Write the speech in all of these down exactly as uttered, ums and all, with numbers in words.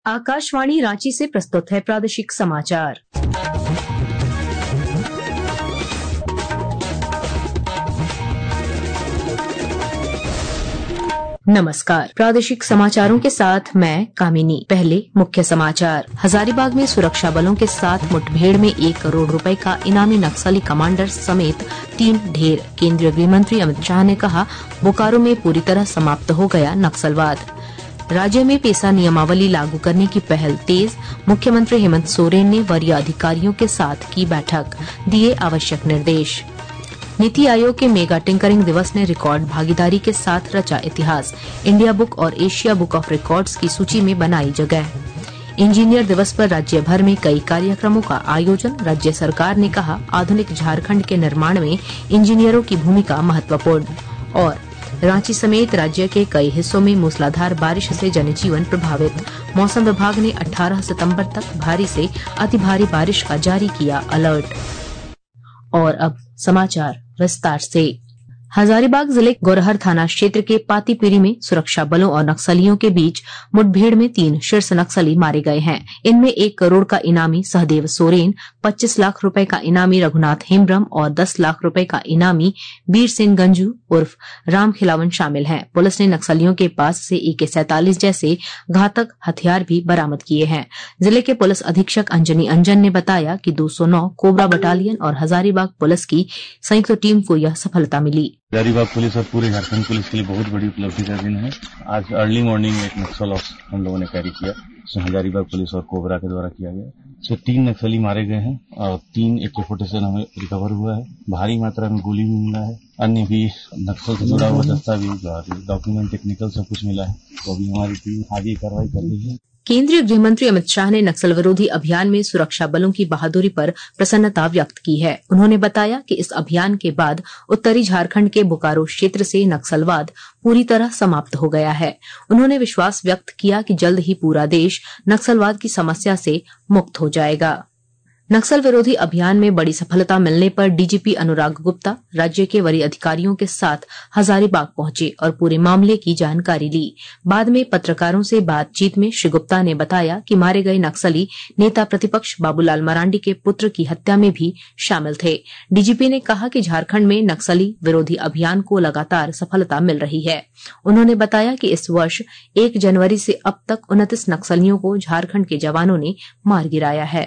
आकाशवाणी रांची से प्रस्तुत है प्रादेशिक समाचार। नमस्कार, प्रादेशिक समाचारों के साथ मैं कामिनी। पहले मुख्य समाचार। हजारीबाग में सुरक्षा बलों के साथ मुठभेड़ में एक करोड़ रुपए का इनामी नक्सली कमांडर समेत तीन ढेर। केंद्रीय गृह मंत्री अमित शाह ने कहा, बोकारो में पूरी तरह समाप्त हो गया नक्सलवाद। राज्य में पेसा नियमावली लागू करने की पहल तेज। मुख्यमंत्री हेमंत सोरेन ने वरीय अधिकारियों के साथ की बैठक, दिए आवश्यक निर्देश। नीति आयोग के मेगा टिंकरिंग दिवस ने रिकॉर्ड भागीदारी के साथ रचा इतिहास। इंडिया बुक और एशिया बुक ऑफ रिकॉर्ड्स की सूची में बनाई जगह। इंजीनियर दिवस पर राज्य भर में कई कार्यक्रमों का आयोजन। राज्य सरकार ने कहा, आधुनिक झारखंड के निर्माण में इंजीनियरों की भूमिका महत्वपूर्ण। और रांची समेत राज्य के कई हिस्सों में मूसलाधार बारिश से जनजीवन प्रभावित। मौसम विभाग ने अठारह सितंबर तक भारी से अति भारी बारिश का जारी किया अलर्ट। और अब समाचार विस्तार से। हजारीबाग जिले गोरहर थाना क्षेत्र के पातीपीरी में सुरक्षा बलों और नक्सलियों के बीच मुठभेड़ में तीन शीर्ष नक्सली मारे गए हैं। इनमें एक करोड़ का इनामी सहदेव सोरेन, पच्चीस लाख रुपए का इनामी रघुनाथ हेम्ब्रम और दस लाख रुपए का इनामी वीर सिंह गंजू उर्फ राम खिलावन शामिल हैं। पुलिस ने नक्सलियों के पास से ए के सैंतालीस जैसे घातक हथियार भी बरामद किए हैं। जिले के पुलिस अधीक्षक अंजनी अंजन ने बताया कि दो सौ नौ कोबरा बटालियन और हजारीबाग पुलिस की संयुक्त टीम को यह सफलता मिली। हजारीबाग पुलिस और पूरे झारखंड पुलिस के लिए बहुत बड़ी उपलब्धि का दिन है। आज अर्ली मॉर्निंग में एक नक्सल ऑफ हम लोगों ने कैरी किया, जिसमें हजारीबाग पुलिस और कोबरा के द्वारा किया गया। इससे तीन नक्सली मारे गए हैं और तीन ए के फोर्टी सेवन हमें रिकवर हुआ है। भारी मात्रा में गोली भी मिला है। अन्य भी नक्सल से जुड़ा हुआ दस्तावेज और डॉक्यूमेंट टेक्निकल सब कुछ मिला है। तो अभी हमारी टीम आगे कार्रवाई कर रही है। केंद्रीय गृह मंत्री अमित शाह ने नक्सल विरोधी अभियान में सुरक्षा बलों की बहादुरी पर प्रसन्नता व्यक्त की है। उन्होंने बताया कि इस अभियान के बाद उत्तरी झारखंड के बोकारो क्षेत्र से नक्सलवाद पूरी तरह समाप्त हो गया है। उन्होंने विश्वास व्यक्त किया कि जल्द ही पूरा देश नक्सलवाद की समस्या से मुक्त हो जाएगा। नक्सल विरोधी अभियान में बड़ी सफलता मिलने पर डीजीपी अनुराग गुप्ता राज्य के वरीय अधिकारियों के साथ हजारीबाग पहुंचे और पूरे मामले की जानकारी ली। बाद में पत्रकारों से बातचीत में श्री गुप्ता ने बताया कि मारे गए नक्सली नेता प्रतिपक्ष बाबूलाल मरांडी के पुत्र की हत्या में भी शामिल थे। डीजीपी ने कहा कि झारखंड में नक्सली विरोधी अभियान को लगातार सफलता मिल रही है। उन्होंने बताया कि इस वर्ष एक जनवरी से अब तक उनतीस नक्सलियों को झारखंड के जवानों ने मार गिराया है।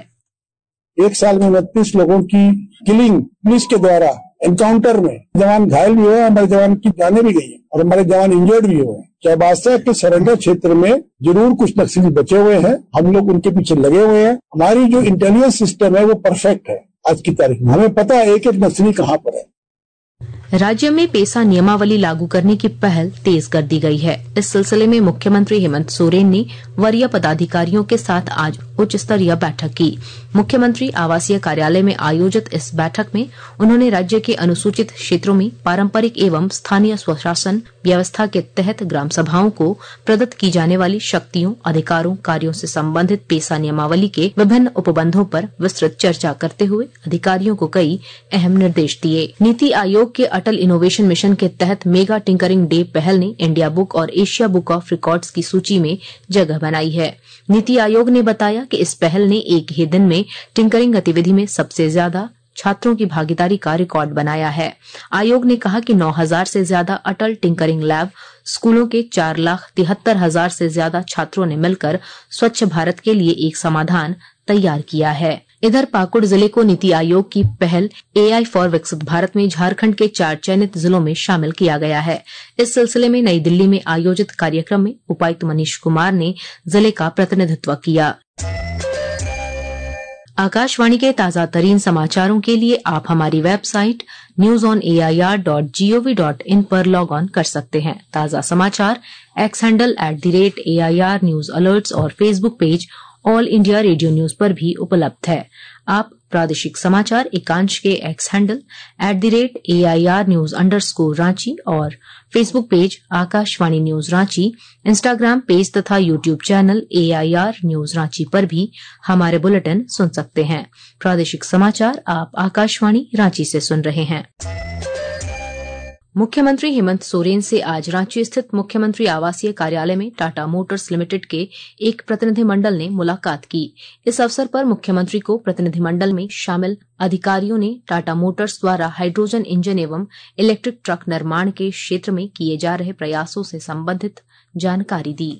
एक साल में उनतीस लोगों की किलिंग पुलिस के द्वारा एनकाउंटर में जवान घायल भी हुए, हमारे जवान की जाने भी गई और हमारे जवान इंजर्ड भी हुए। चाईबासा के सरेंडर क्षेत्र में जरूर कुछ नक्सली बचे हुए हैं, हम लोग उनके पीछे लगे हुए हैं। हमारी जो इंटेलिजेंस सिस्टम है वो परफेक्ट है। आज की तारीख में हमें पता है एक एक नक्सली कहाँ पर है। राज्य में पेसा नियमावली लागू करने की पहल तेज कर दी गई है। इस सिलसिले में मुख्यमंत्री हेमंत सोरेन ने वरीय पदाधिकारियों के साथ आज उच्च स्तरीय बैठक की। मुख्यमंत्री आवासीय कार्यालय में आयोजित इस बैठक में उन्होंने राज्य के अनुसूचित क्षेत्रों में पारंपरिक एवं स्थानीय स्वशासन व्यवस्था के तहत ग्राम सभाओं को प्रदत्त की जाने वाली शक्तियों, अधिकारों, कार्यों से संबंधित पेसा नियमावली के विभिन्न उपबंधों पर विस्तृत चर्चा करते हुए अधिकारियों को कई अहम निर्देश दिए। नीति आयोग के अटल इनोवेशन मिशन के तहत मेगा टिंकरिंग डे पहल ने इंडिया बुक और एशिया बुक ऑफ रिकॉर्ड्स की सूची में जगह बनाई है। नीति आयोग ने बताया कि इस पहल ने एक ही दिन में टिंकरिंग गतिविधि में सबसे ज्यादा छात्रों की भागीदारी का रिकॉर्ड बनाया है। आयोग ने कहा कि नौ हजार से ज्यादा अटल टिंकरिंग लैब स्कूलों के चार लाख तिहत्तर हजार से ज्यादा छात्रों ने मिलकर स्वच्छ भारत के लिए एक समाधान तैयार किया है। इधर पाकुड़ जिले को नीति आयोग की पहल एआई फॉर विकसित भारत में झारखंड के चार चयनित जिलों में शामिल किया गया है। इस सिलसिले में नई दिल्ली में आयोजित कार्यक्रम में उपायुक्त मनीष कुमार ने जिले का प्रतिनिधित्व किया। आकाशवाणी के ताजा तरीन समाचारों के लिए आप हमारी website news on A I R dot G O V dot in पर लॉग ऑन कर सकते हैं। ताजा समाचार X handle at the rate A I R news alerts और Facebook page All India Radio news पर भी उपलब्ध है। आप प्रादेशिक समाचार एकांश के X handle at the rate A I R news underscore स्कोर रांची और Facebook page Akashvani news Ranchi, Instagram page तथा YouTube channel A I R news Ranchi पर भी हमारे बुलेटिन सुन सकते हैं। प्रादेशिक समाचार आप आकाशवाणी रांची से सुन रहे हैं। मुख्यमंत्री हेमंत सोरेन से आज रांची स्थित मुख्यमंत्री आवासीय कार्यालय में टाटा मोटर्स लिमिटेड के एक प्रतिनिधिमंडल ने मुलाकात की। इस अवसर पर मुख्यमंत्री को प्रतिनिधिमंडल में शामिल अधिकारियों ने टाटा मोटर्स द्वारा हाइड्रोजन इंजन एवं इलेक्ट्रिक ट्रक निर्माण के क्षेत्र में किए जा रहे प्रयासों से संबंधित जानकारी दी।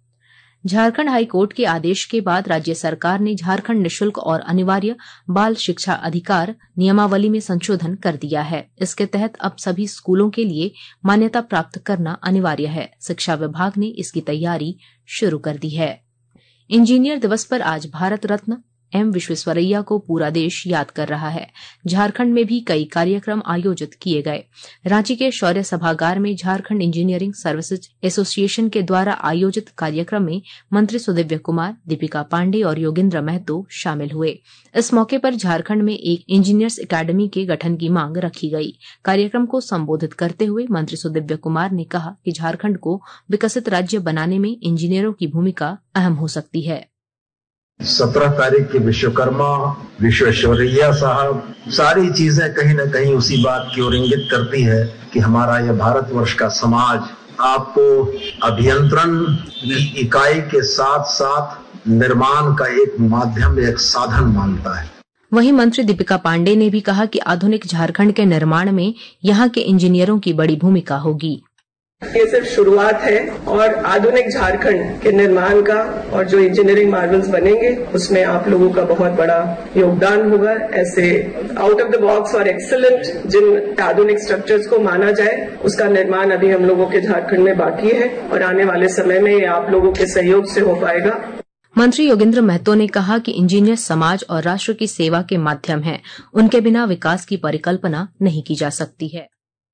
झारखंड हाईकोर्ट के आदेश के बाद राज्य सरकार ने झारखंड निःशुल्क और अनिवार्य बाल शिक्षा अधिकार नियमावली में संशोधन कर दिया है। इसके तहत अब सभी स्कूलों के लिए मान्यता प्राप्त करना अनिवार्य है। शिक्षा विभाग ने इसकी तैयारी शुरू कर दी है। इंजीनियर दिवस पर आज भारत रत्न एम विश्वेश्वरैया को पूरा देश याद कर रहा है। झारखंड में भी कई कार्यक्रम आयोजित किए गए। रांची के शौर्य सभागार में झारखंड इंजीनियरिंग सर्विसेज एसोसिएशन के द्वारा आयोजित कार्यक्रम में मंत्री सुदिव्य कुमार, दीपिका पांडे और योगेंद्र महतो शामिल हुए। इस मौके पर झारखंड में एक इंजीनियर्स एकेडमी के गठन की मांग रखी गई। कार्यक्रम को संबोधित करते हुए मंत्री सुदिव्य कुमार ने कहा कि झारखंड को विकसित राज्य बनाने में इंजीनियरों की भूमिका अहम हो सकती है। सत्रह तारीख के विश्वकर्मा, विश्वेश्वरैया साहब, सारी चीजें कहीं न कहीं उसी बात की ओर इंगित करती है कि हमारा यह भारतवर्ष का समाज आपको अभियंत्रण की इकाई के साथ साथ निर्माण का एक माध्यम, एक साधन मानता है। वहीं मंत्री दीपिका पांडे ने भी कहा कि आधुनिक झारखंड के निर्माण में यहां के इंजीनियरों की बड़ी भूमिका होगी। ये सिर्फ शुरुआत है और आधुनिक झारखंड के निर्माण का और जो इंजीनियरिंग मार्वल्स बनेंगे उसमें आप लोगों का बहुत बड़ा योगदान होगा। ऐसे आउट ऑफ द बॉक्स और एक्सीलेंट जिन आधुनिक स्ट्रक्चर्स को माना जाए उसका निर्माण अभी हम लोगों के झारखंड में बाकी है और आने वाले समय में ये आप लोगों के सहयोग से हो पाएगा। मंत्री योगेंद्र महतो ने कहा कि इंजीनियर समाज और राष्ट्र की सेवा के माध्यम हैं। उनके बिना विकास की परिकल्पना नहीं की जा सकती है।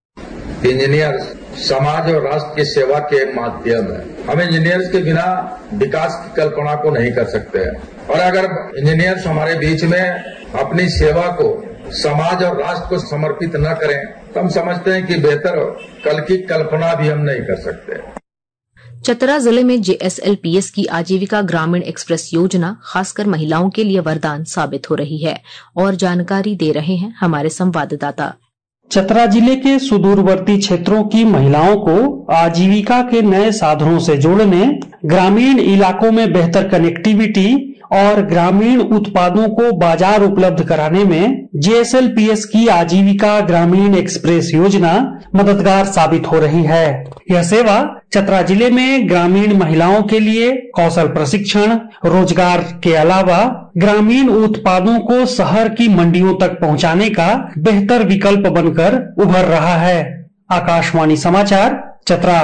इंजीनियर समाज और राष्ट्र की सेवा के माध्यम है। हम इंजीनियर्स के बिना विकास की कल्पना को नहीं कर सकते हैं और अगर इंजीनियर्स हमारे बीच में अपनी सेवा को समाज और राष्ट्र को समर्पित न करें तो हम समझते हैं कि बेहतर कल की कल्पना भी हम नहीं कर सकते। चतरा जिले में जेएसएलपीएस की आजीविका ग्रामीण एक्सप्रेस योजना खासकर महिलाओं के लिए वरदान साबित हो रही है और जानकारी दे रहे हैं हमारे संवाददाता। चतरा जिले के सुदूरवर्ती क्षेत्रों की महिलाओं को आजीविका के नए साधनों से जोड़ने, ग्रामीण इलाकों में बेहतर कनेक्टिविटी और ग्रामीण उत्पादों को बाजार उपलब्ध कराने में जेएसएलपीएस की आजीविका ग्रामीण एक्सप्रेस योजना मददगार साबित हो रही है। यह सेवा चतरा जिले में ग्रामीण महिलाओं के लिए कौशल प्रशिक्षण, रोजगार के अलावा ग्रामीण उत्पादों को शहर की मंडियों तक पहुंचाने का बेहतर विकल्प बनकर उभर रहा है। आकाशवाणी समाचार, चतरा।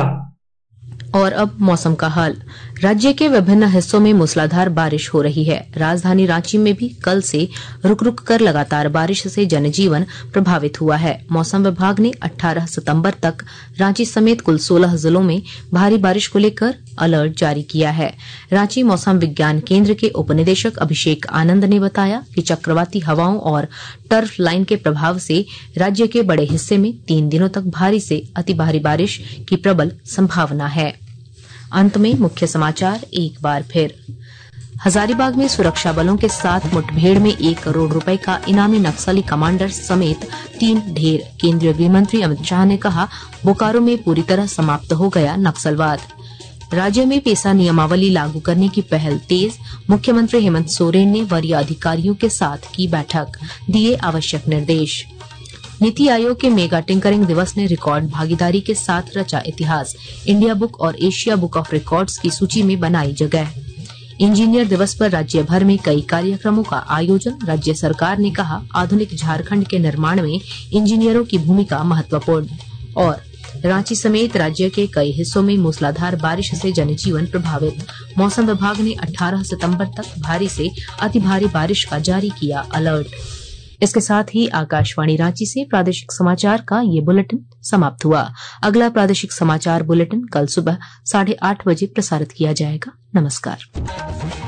और अब मौसम का हाल। राज्य के विभिन्न हिस्सों में मूसलाधार बारिश हो रही है। राजधानी रांची में भी कल से रुक रुक कर लगातार बारिश से जनजीवन प्रभावित हुआ है। मौसम विभाग ने अठारह सितंबर तक रांची समेत कुल सोलह जिलों में भारी बारिश को लेकर अलर्ट जारी किया है। रांची मौसम विज्ञान केंद्र के उपनिदेशक अभिषेक आनंद ने बताया कि चक्रवाती हवाओं और टर्फ लाइन के प्रभाव से राज्य के बड़े हिस्से में तीन दिनों तक भारी से अति भारी बारिश की प्रबल संभावना है। अंत में मुख्य समाचार एक बार फिर। हजारीबाग में सुरक्षा बलों के साथ मुठभेड़ में एक करोड़ रुपए का इनामी नक्सली कमांडर समेत तीन ढेर। केंद्रीय गृह मंत्री अमित शाह ने कहा, बोकारो में पूरी तरह समाप्त हो गया नक्सलवाद। राज्य में पेशा नियमावली लागू करने की पहल तेज। मुख्यमंत्री हेमंत सोरेन ने वरीय अधिकारियों के साथ की बैठक, दिए आवश्यक निर्देश। नीति आयोग के मेगा टिंकरिंग दिवस ने रिकॉर्ड भागीदारी के साथ रचा इतिहास। इंडिया बुक और एशिया बुक ऑफ रिकॉर्ड्स की सूची में बनाई जगह। इंजीनियर दिवस पर राज्य भर में कई कार्यक्रमों का आयोजन। राज्य सरकार ने कहा, आधुनिक झारखंड के निर्माण में इंजीनियरों की भूमिका महत्वपूर्ण। और रांची समेत राज्य के कई हिस्सों में मूसलाधार बारिश से जनजीवन प्रभावित। मौसम विभाग ने अठारह सितंबर तक भारी से अति भारी बारिश का जारी किया अलर्ट। इसके साथ ही आकाशवाणी रांची से प्रादेशिक समाचार का ये बुलेटिन समाप्त हुआ। अगला प्रादेशिक समाचार बुलेटिन कल सुबह साढ़े आठ बजे प्रसारित किया जाएगा। नमस्कार।